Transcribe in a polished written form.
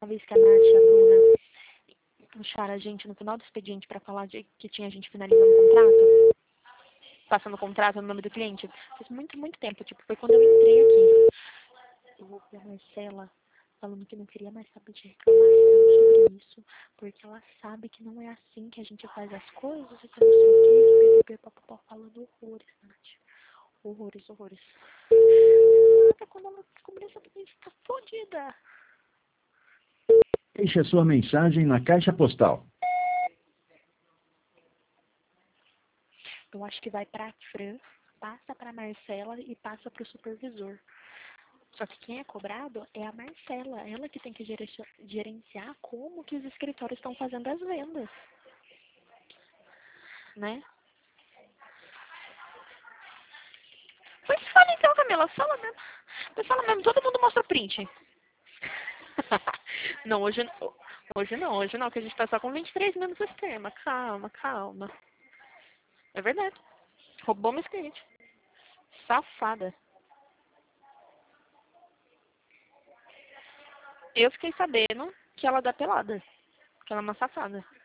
Uma vez que a Nath e a Bruna puxaram a gente no final do expediente para falar que tinha gente finalizando o contrato, passando o contrato no nome do cliente, faz muito, muito tempo, tipo, foi quando eu entrei aqui. Eu vou ver a Marcela falando que não queria mais saber de reclamação sobre isso, porque ela sabe que não é assim que a gente faz as coisas, e que não sei o que, papapá, falando horrores, Nath. Horrores, horrores. Até quando ela descobrir essa polícia, tá fodida. Deixe a sua mensagem na caixa postal. Eu acho que vai pra Fran, passa pra Marcela e passa pro supervisor. Só que quem é cobrado é a Marcela, ela que tem que gerenciar como que os escritórios estão fazendo as vendas, né? Pois fala então, Camila, fala mesmo. Pois fala mesmo, todo mundo mostra print. Não, hoje não, que a gente tá só com 23 mil no sistema. Calma, calma. É verdade. Roubou meu cliente. Safada. Eu fiquei sabendo que ela dá pelada. Que ela é uma safada.